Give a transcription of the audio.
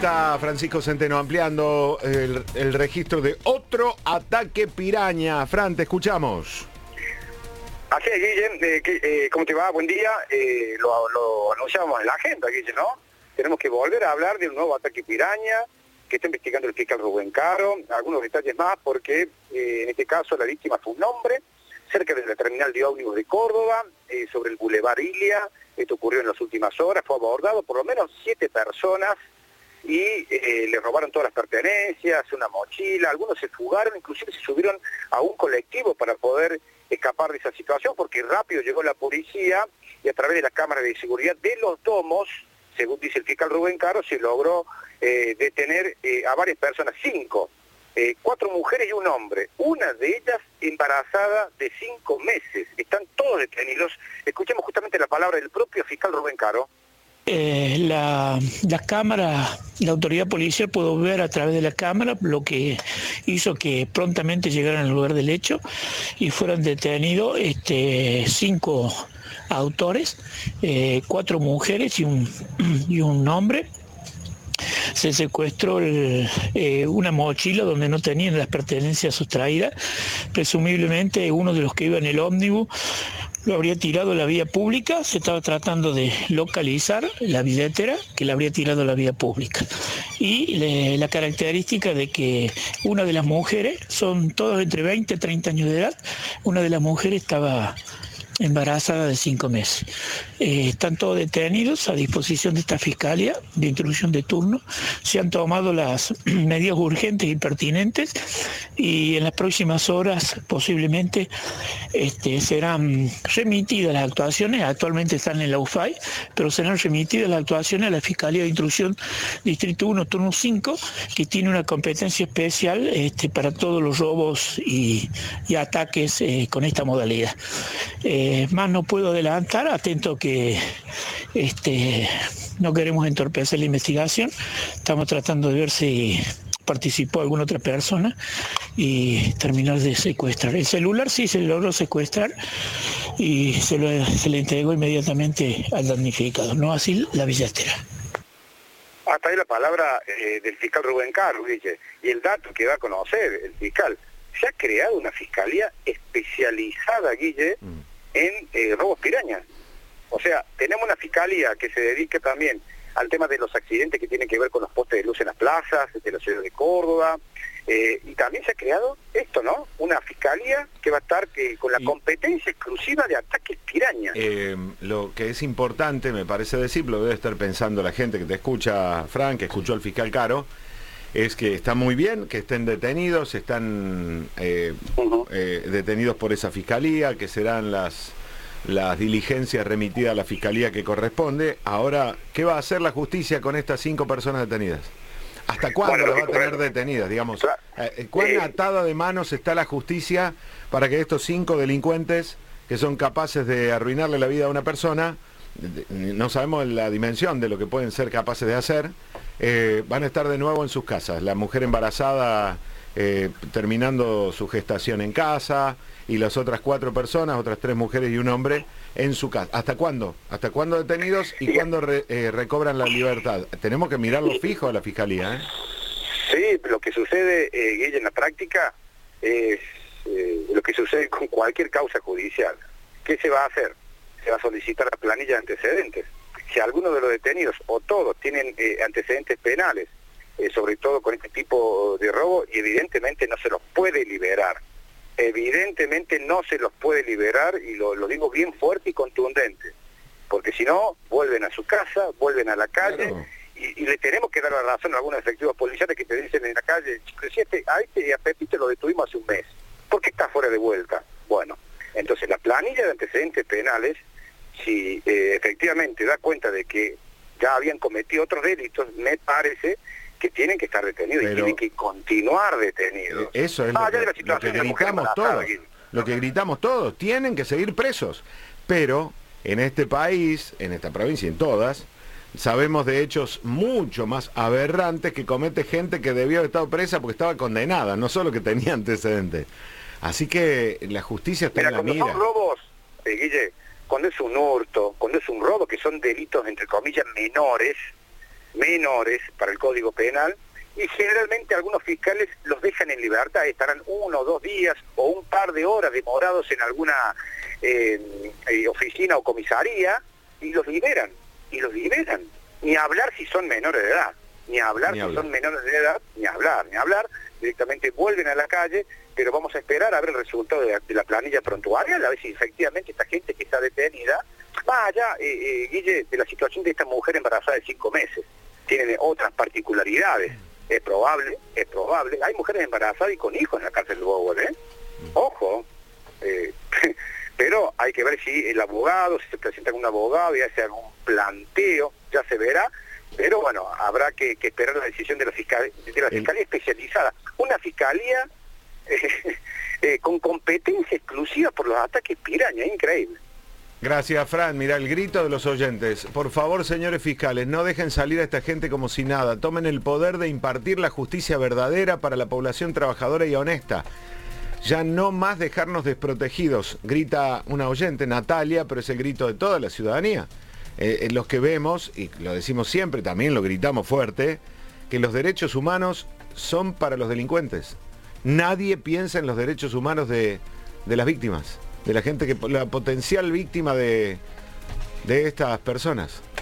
está Francisco Centeno ampliando el registro de otro ataque piraña. Fran, te escuchamos. Así es, Guille. ¿Cómo te va? Buen día. Lo anunciamos en la agenda, Guille, ¿no? Tenemos que volver a hablar de un nuevo ataque piraña que está investigando el fiscal Rubén Caro. Algunos detalles más porque en este caso la víctima fue un hombre cerca de la terminal de ómnibus de Córdoba, sobre el Boulevard Ilia. Esto ocurrió en las últimas horas. Fue abordado por lo menos 7 personas y le robaron todas las pertenencias, una mochila. Algunos se fugaron, inclusive se subieron a un colectivo para poder escapar de esa situación, porque rápido llegó la policía y a través de las cámaras de seguridad de los domos, según dice el fiscal Rubén Caro, se logró detener a varias personas, 5, 4 mujeres y un hombre, una de ellas embarazada de 5 meses. Están todos detenidos. Escuchemos justamente la palabra del propio fiscal Rubén Caro. La cámara, la autoridad policial pudo ver a través de la cámara, lo que hizo que prontamente llegaran al lugar del hecho y fueran detenidos 5 autores, 4 mujeres y un hombre. Se secuestró una mochila donde no tenían las pertenencias sustraídas. Presumiblemente uno de los que iba en el ómnibus lo habría tirado a la vía pública. Se estaba tratando de localizar la billetera que la habría tirado a la vía pública. Y la característica de que una de las mujeres, son todos entre 20 y 30 años de edad, una de las mujeres estaba embarazada de 5 meses. Están todos detenidos a disposición de esta fiscalía de instrucción de turno. Se han tomado las medidas urgentes y pertinentes y en las próximas horas posiblemente serán remitidas las actuaciones. Actualmente están en la UFAI, pero serán remitidas las actuaciones a la Fiscalía de Instrucción Distrito 1, turno 5, que tiene una competencia especial para todos los robos y ataques con esta modalidad. Más no puedo adelantar, atento que no queremos entorpecer la investigación. Estamos tratando de ver si participó alguna otra persona y terminar de secuestrar. El celular sí se logró secuestrar y se le entregó inmediatamente al damnificado, no así la billetera. Hasta ahí la palabra del fiscal Rubén Caro, Guille, y el dato que va a conocer el fiscal. Se ha creado una fiscalía especializada, Guille, en robos pirañas. O sea, tenemos una fiscalía que se dedica también al tema de los accidentes que tienen que ver con los postes de luz en las plazas de la ciudad de Córdoba, y también se ha creado esto, ¿no? Una fiscalía que va a estar con la competencia exclusiva de ataques pirañas. Lo que es importante, me parece decirlo, debe estar pensando la gente que te escucha, Frank, que escuchó al fiscal Caro, es que está muy bien que estén detenidos, están detenidos por esa fiscalía, que serán las diligencias remitidas a la fiscalía que corresponde. Ahora, ¿qué va a hacer la justicia con estas 5 personas detenidas? ¿Hasta cuándo las va a tener detenidas, digamos? ¿Cuán atada de manos está la justicia para que estos 5 delincuentes, que son capaces de arruinarle la vida a una persona, no sabemos la dimensión de lo que pueden ser capaces de hacer, van a estar de nuevo en sus casas? La mujer embarazada terminando su gestación en casa, y las otras 4 personas, otras 3 mujeres y un hombre, en su casa. ¿Hasta cuándo? ¿Hasta cuándo detenidos y cuándo recobran la libertad? Tenemos que mirarlo fijo a la fiscalía, ¿eh? Sí, lo que sucede, Guille, en la práctica es lo que sucede con cualquier causa judicial. ¿Qué se va a hacer? Se va a solicitar la planilla de antecedentes. Si alguno de los detenidos o todos tienen antecedentes penales, sobre todo con este tipo de robo, y evidentemente no se los puede liberar. Evidentemente no se los puede liberar, y lo digo bien fuerte y contundente, porque si no, vuelven a su casa, vuelven a la calle, claro. y le tenemos que dar la razón a algunos efectivos policiales que te dicen en la calle, si a Pepito lo detuvimos hace un mes, ¿por qué está fuera de vuelta? Bueno, entonces la planilla de antecedentes penales, si efectivamente da cuenta de que ya habían cometido otros delitos, me parece que tienen que estar detenidos, y tienen que continuar detenidos. Eso es lo que gritamos todos. Lo que gritamos todos, tienen que seguir presos. Pero en este país, en esta provincia, en todas, sabemos de hechos mucho más aberrantes que comete gente que debió haber estado presa porque estaba condenada, no solo que tenía antecedentes. Así que la justicia está en la mira. Cuando son robos, Guille, cuando es un hurto, cuando es un robo, que son delitos entre comillas menores, menores para el Código Penal, y generalmente algunos fiscales los dejan en libertad, estarán 1 o 2 días o un par de horas demorados en alguna oficina o comisaría, y los liberan, ni hablar si son menores de edad, son menores de edad, ni hablar, directamente vuelven a la calle, pero vamos a esperar a ver el resultado de la planilla prontuaria, a ver si efectivamente esta gente que está detenida, más allá, Guille, de la situación de esta mujer embarazada de 5 meses, tienen otras particularidades. Es probable, hay mujeres embarazadas y con hijos en la cárcel de Bowen, ojo, pero hay que ver si el abogado, si se presenta con un abogado y hace algún planteo, ya se verá, pero bueno, habrá que esperar la decisión de la fiscalía especializada, una fiscalía con competencia exclusiva por los ataques piraña, increíble. Gracias, Fran. Mira, el grito de los oyentes. Por favor, señores fiscales, no dejen salir a esta gente como si nada. Tomen el poder de impartir la justicia verdadera para la población trabajadora y honesta. Ya no más dejarnos desprotegidos, grita una oyente, Natalia, pero es el grito de toda la ciudadanía. Los que vemos, y lo decimos siempre, también lo gritamos fuerte, que los derechos humanos son para los delincuentes. Nadie piensa en los derechos humanos de las víctimas, de la gente la potencial víctima de estas personas.